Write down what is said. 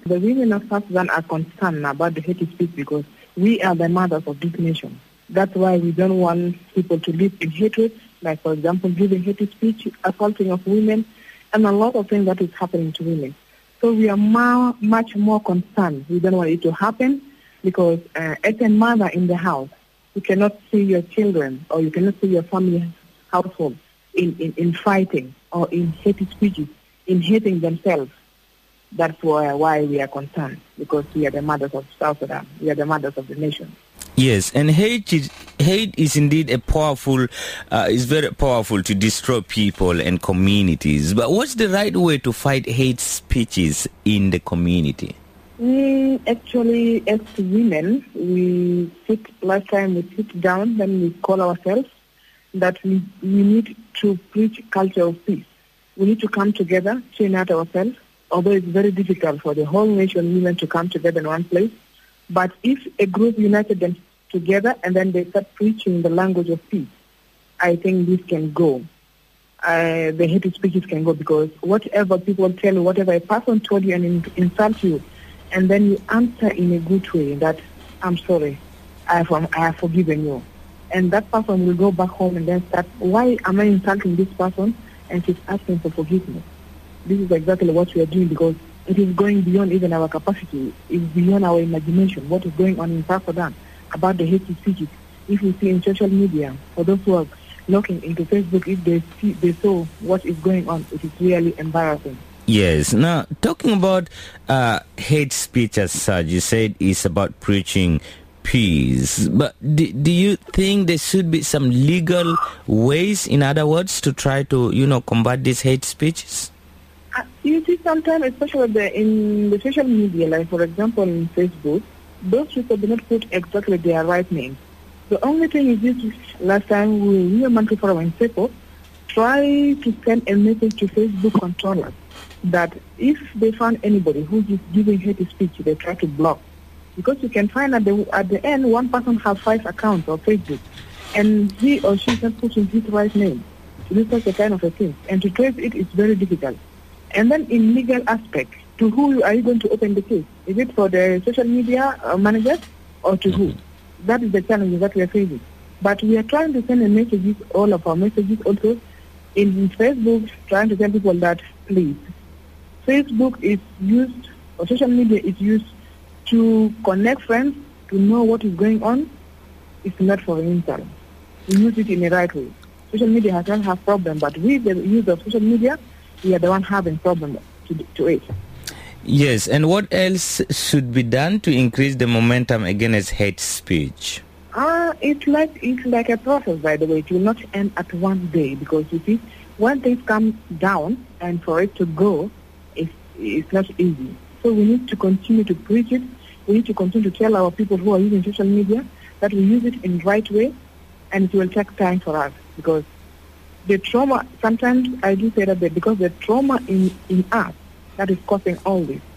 The women of South Sudan are concerned about the hate speech because we are the mothers of this nation. That's why we don't want people to live in hatred, like, for example, giving hate speech, assaulting of women, and a lot of things that is happening to women. So we are much more concerned. We don't want it to happen because as a mother in the house, you cannot see your children or you cannot see your family household in fighting or in hate speeches, in hating themselves. That's why we are concerned, because we are the mothers of South Sudan. We are the mothers of the nation. Yes, and hate is indeed is very powerful to destroy people and communities. But what's the right way to fight hate speeches in the community? Actually, as women, last time we sit down, then we call ourselves that we need to preach culture of peace. We need to come together, to unite ourselves, although it's very difficult for the whole nation, women, to come together in one place. But if a group united them together and then they start preaching the language of peace, I think this can go. The hate speeches can go, because whatever people tell you, whatever a person told you and insult you, and then you answer in a good way that, I'm sorry, I have forgiven you. And that person will go back home and then start, why am I insulting this person? And she's asking for forgiveness. This is exactly what we are doing, because it is going beyond even our capacity. It's beyond our imagination. What is going on in South Sudan about the hate speeches? If we see in social media, for those who are looking into Facebook, if they saw what is going on, it is really embarrassing. Yes. Now, talking about hate speech as such, you said it's about preaching peace. But do you think there should be some legal ways, in other words, to try to, combat these hate speeches? You see, sometimes, especially in the social media, like, for example, in Facebook, those people do not put exactly their right name. The only thing is this: last time we were Monkey Forum in Sepo, try to send a message to Facebook controllers that if they found anybody who is giving hate speech, they try to block. Because you can find at the end, one person has 5 accounts on Facebook, and he or she is not putting his right name to do such a kind of a thing. And to trace it is very difficult. And then in legal aspect, to who are you going to open the case? Is it for the social media managers or to who? That is the challenge that we are facing. But we are trying to send a message, all of our messages also in Facebook, trying to tell people that, please, Facebook is used, or social media is used to connect friends, to know what is going on. It's not for insult. We use it in the right way. Social media has not have problem, but with the use of social media, we are the one having problem to it. Yes, and what else should be done to increase the momentum against hate speech? It's like a process, by the way. It will not end at one day, because you see, when things come down and for it to go, it's not easy. So we need to continue to preach it. We need to continue to tell our people who are using social media that we use it in the right way, and it will take time for us, because the trauma, sometimes I do say that because the trauma in us that is causing all this.